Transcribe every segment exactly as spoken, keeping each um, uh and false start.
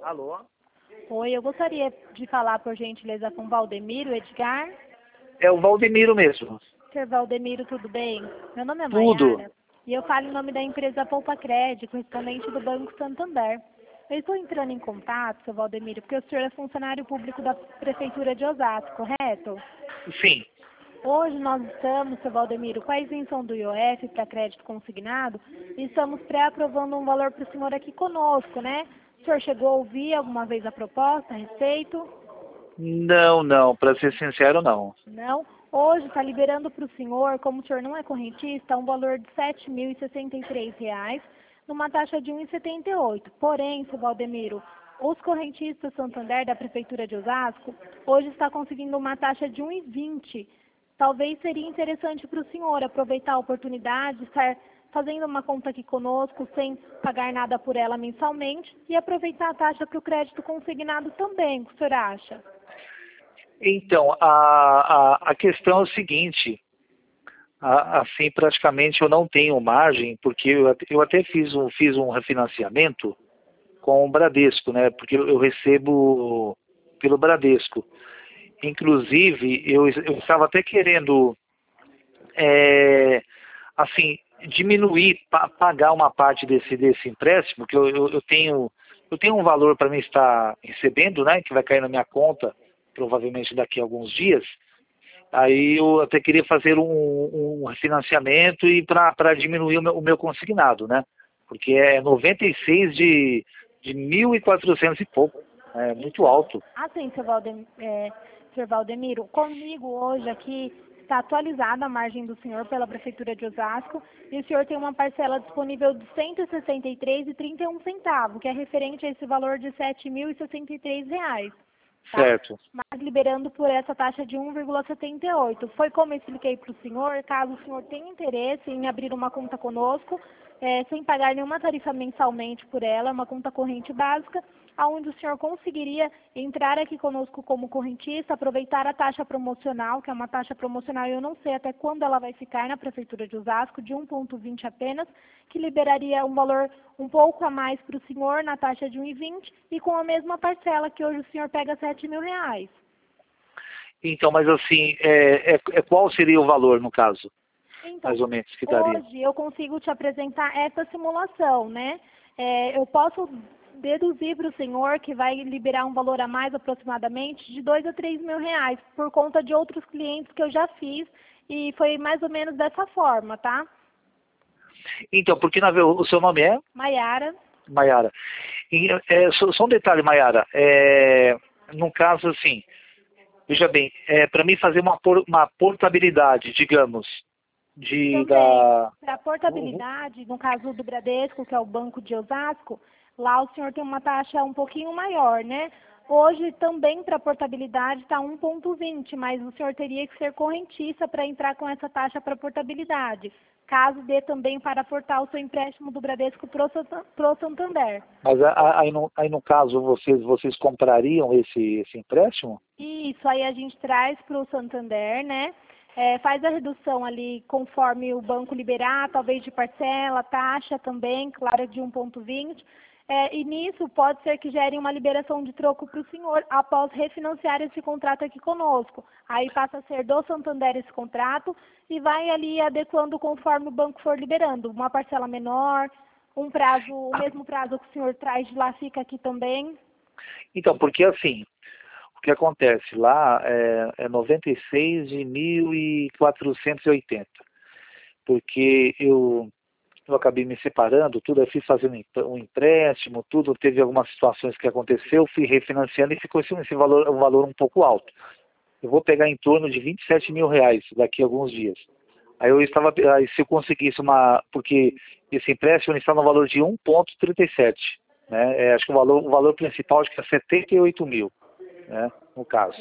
Alô? Oi, eu gostaria de falar, por gentileza, com Valdemiro Edgar. É o Valdemiro mesmo. senhor Valdemiro, tudo bem? Meu nome é Tudo. Maiara e eu falo em nome da empresa Poupa Crédito, correspondente do Banco Santander. Eu estou entrando em contato, seu Valdemiro, porque o senhor é funcionário público da Prefeitura de Osasco, correto? Sim. Hoje nós estamos, seu Valdemiro, com a isenção do I O F para crédito consignado e estamos pré-aprovando um valor para o senhor aqui conosco, né? O senhor chegou a ouvir alguma vez a proposta a respeito? Não, não. Para ser sincero, não. Não. Hoje está liberando para o senhor, como o senhor não é correntista, um valor de sete mil e sessenta e três reais, numa taxa de um vírgula setenta e oito. Porém, seu Valdemiro, os correntistas Santander da Prefeitura de Osasco, hoje está conseguindo uma taxa de um vírgula vinte. Talvez seria interessante para o senhor aproveitar a oportunidade de estar fazendo uma conta aqui conosco, sem pagar nada por ela mensalmente, e aproveitar a taxa para o crédito consignado também, o que o senhor acha? Então, a, a, a questão é o seguinte. A, assim, praticamente eu não tenho margem, porque eu, at- eu até fiz um, fiz um refinanciamento com o Bradesco, né? Porque eu, eu recebo pelo Bradesco. Inclusive, eu, eu estava até querendo, é, assim, diminuir, pa- pagar uma parte desse, desse empréstimo, que eu, eu, eu tenho, eu tenho um valor para mim estar recebendo, né? Que vai cair na minha conta, provavelmente daqui a alguns dias. Aí eu até queria fazer um, um financiamento e para diminuir o meu, o meu consignado, né? Porque é noventa e seis de, de mil e quatrocentos e pouco. É muito alto. Assim, seu Valdem, é, senhor Valdemiro, comigo hoje aqui está atualizada a margem do senhor pela Prefeitura de Osasco e o senhor tem uma parcela disponível de cento e sessenta e três reais e trinta e um centavos, que é referente a esse valor de sete mil e sessenta e três reais. Tá? Certo. Mas liberando por essa taxa de um vírgula setenta e oito. Foi como eu expliquei para o senhor, caso o senhor tenha interesse em abrir uma conta conosco, é, sem pagar nenhuma tarifa mensalmente por ela, uma conta corrente básica, onde o senhor conseguiria entrar aqui conosco como correntista, aproveitar a taxa promocional, que é uma taxa promocional, eu não sei até quando ela vai ficar na Prefeitura de Osasco, de um vírgula vinte apenas, que liberaria um valor um pouco a mais para o senhor na taxa de um vírgula vinte e com a mesma parcela que hoje o senhor pega sete mil reais. Então, mas assim, é, é, é qual seria o valor no caso? Então, Mais ou menos que daria? hoje eu consigo te apresentar essa simulação, né? É, eu posso deduzir para o senhor que vai liberar um valor a mais aproximadamente de dois a três mil reais, por conta de outros clientes que eu já fiz e foi mais ou menos dessa forma, tá? Então, porque na, ver- o seu nome é? Maiara, Maiara. E, é, só, só um detalhe, Maiara. É, no caso, assim, veja bem, é, para mim fazer uma, por- uma portabilidade, digamos, de também, da. para portabilidade, no caso do Bradesco, que é o Banco de Osasco, lá o senhor tem uma taxa um pouquinho maior, né? Hoje também para portabilidade está um vírgula vinte, mas o senhor teria que ser correntista para entrar com essa taxa para portabilidade. Caso dê também para aportar o seu empréstimo do Bradesco pro Santa- pro Santander. Mas a- a- aí no, aí no caso vocês, vocês comprariam esse, esse empréstimo? Isso, aí a gente traz para o Santander, né? É, faz a redução ali conforme o banco liberar, talvez de parcela, taxa também, claro, de um vírgula vinte. É, e nisso pode ser que gere uma liberação de troco para o senhor após refinanciar esse contrato aqui conosco. Aí passa a ser do Santander esse contrato e vai ali adequando conforme o banco for liberando. Uma parcela menor, um prazo, o mesmo prazo que o senhor traz de lá fica aqui também. Então, porque assim, o que acontece lá é, é noventa e seis de mil e quatrocentos e oitenta. Porque eu, eu acabei me separando, tudo, eu fiz fazendo um empréstimo, tudo, teve algumas situações que aconteceu, fui refinanciando e ficou esse, esse valor, um valor um pouco alto. Eu vou pegar em torno de vinte e sete mil reais daqui a alguns dias. Aí eu estava, aí se eu conseguisse uma, porque esse empréstimo está no valor de um vírgula trinta e sete, né? É, acho que o valor, o valor principal acho que é setenta e oito mil, né? No caso.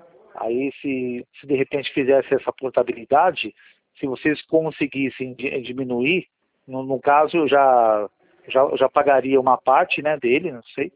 Aí se, se de repente fizesse essa portabilidade, se vocês conseguissem di- diminuir, no, no caso eu já, já, já pagaria uma parte, né, dele, não sei,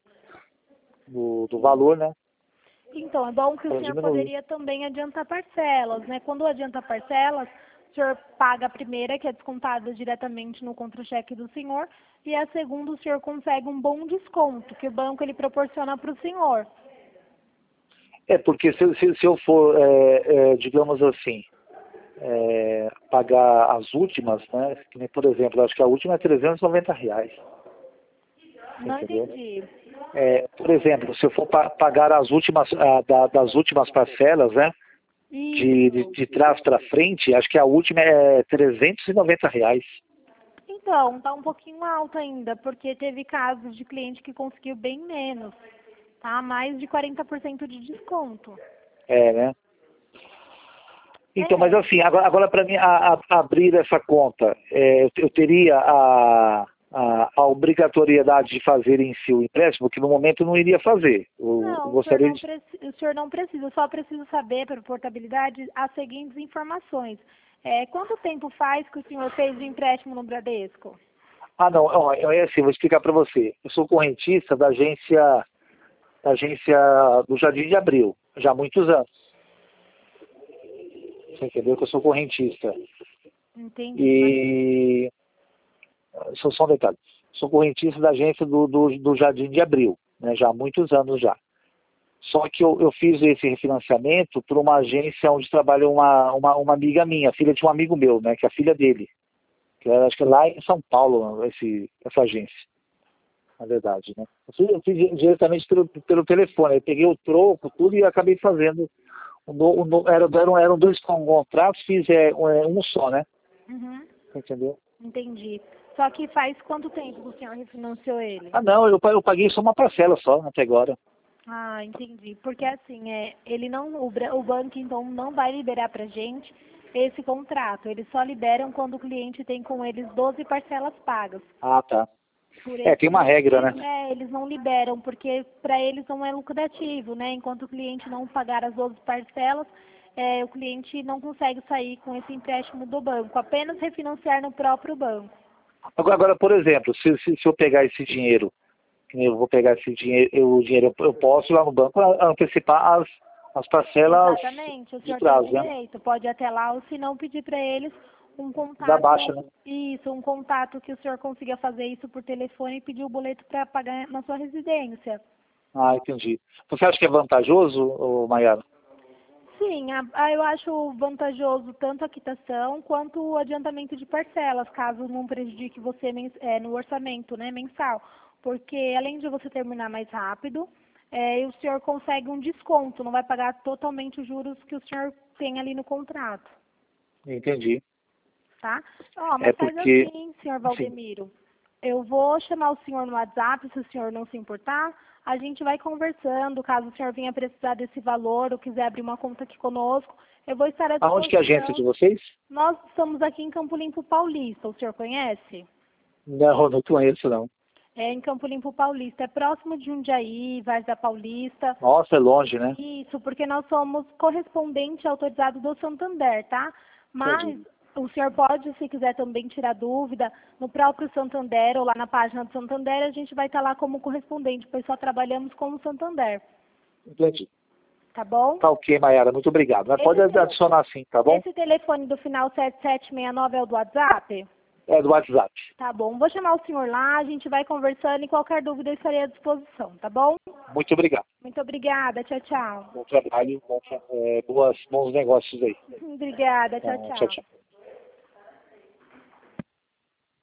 do, do valor, né, Então, é bom que o para senhor diminuir. poderia também adiantar parcelas, né? Quando adianta parcelas, o senhor paga a primeira, que é descontada diretamente no contra-cheque do senhor, e a segunda o senhor consegue um bom desconto, que o banco ele proporciona para o senhor. É, porque se, se, se eu for, é, é, digamos assim, é, pagar as últimas, né? Que nem, por exemplo, acho que a última é trezentos e noventa reais. Não Entendeu? entendi. É, por exemplo, se eu for pa pagar as últimas, a, da, das últimas parcelas, né? De, de, de trás para frente, acho que a última é trezentos e noventa reais. Então, tá um pouquinho alto ainda, porque teve casos de cliente que conseguiu bem menos, tá? Mais de quarenta por cento de desconto. É, né? Então, É. mas assim, agora, agora para mim a, a, abrir essa conta, é, eu, eu teria a, a, a obrigatoriedade de fazer em si o empréstimo, que no momento eu não iria fazer. Eu, Não, eu o senhor gostaria não, de... preci o senhor não precisa, eu só preciso saber, para portabilidade, as seguintes informações. É, quanto tempo faz que o senhor fez o empréstimo no Bradesco? Ah, não, ó, é assim, vou explicar para você. Eu sou correntista da agência, da agência do Jardim de Abril, já há muitos anos. Você entendeu que eu sou correntista. Entendi. E... Só, só um detalhe. Sou correntista da agência do, do, do Jardim de Abril, né, já há muitos anos já. Só que eu, eu fiz esse refinanciamento por uma agência onde trabalha uma, uma, uma amiga minha, filha de um amigo meu, né, que é a filha dele. Que é, acho que é lá em São Paulo, esse, essa agência, na verdade, né. Eu fiz, eu fiz diretamente pelo, pelo telefone, eu peguei o troco, tudo e acabei fazendo. O, no, o, era, eram, eram dois contratos, fiz é, um, um só, né, Uhum. entendeu? Entendi. Só que faz quanto tempo que o senhor refinanciou ele? Ah, não, eu, eu paguei só uma parcela só, até agora. Ah, entendi. Porque assim, é, ele não, o, bra- o banco então não vai liberar pra gente esse contrato. Eles só liberam quando o cliente tem com eles doze parcelas pagas. Ah, tá. Por É, esse tem uma regra, motivo, né? é, eles não liberam, porque para eles não é lucrativo, né? Enquanto o cliente não pagar as doze parcelas, é, o cliente não consegue sair com esse empréstimo do banco, apenas refinanciar no próprio banco. Agora, agora por exemplo, se, se, se eu pegar esse dinheiro, que nem eu vou pegar esse dinheiro, eu, o dinheiro, eu posso ir lá no banco a- antecipar as, as parcelas Exatamente, o de senhor tem trás, né? direito, pode ir até lá, ou se não pedir para eles um Da contato, baixa, né? isso, um contato que o senhor consiga fazer isso por telefone e pedir o boleto para pagar na sua residência. Ah, entendi. Você acha que é vantajoso, ô, Maiara? Sim, a, a- eu acho vantajoso tanto a quitação quanto o adiantamento de parcelas, caso não prejudique você mens- é, no orçamento, né, mensal. Porque além de você terminar mais rápido, é, o senhor consegue um desconto, não vai pagar totalmente os juros que o senhor tem ali no contrato, Entendi. tá? Ó, É mas faz porque, assim, senhor sim. Valdemiro. Eu vou chamar o senhor no WhatsApp, se o senhor não se importar. A gente vai conversando, caso o senhor venha precisar desse valor ou quiser abrir uma conta aqui conosco, eu vou estar à Aonde que é a agência de disposição. vocês? Nós estamos aqui em Campo Limpo Paulista, o senhor conhece? Não, não conheço, não. É em Campo Limpo Paulista, é próximo de Jundiaí, Vaz da Paulista. Nossa, é longe, né? Isso, porque nós somos correspondente autorizado do Santander, tá? Mas Entendi. o senhor pode, se quiser também tirar dúvida, no próprio Santander ou lá na página do Santander, a gente vai estar lá como correspondente, pois só trabalhamos com o Santander, Entendi. tá bom? Tá ok, Maiara, muito obrigado. Mas pode Esse, te- adicionar sim, tá bom? esse telefone do final sete sete seis nove é o do WhatsApp? É do WhatsApp. Tá bom, vou chamar o senhor lá, a gente vai conversando e qualquer dúvida eu estarei à disposição, tá bom? Muito obrigado. Muito obrigada, tchau, tchau. Bom trabalho, bom, tra- é, boas, bons negócios aí. Obrigada, tchau, Então, tchau, tchau. tchau.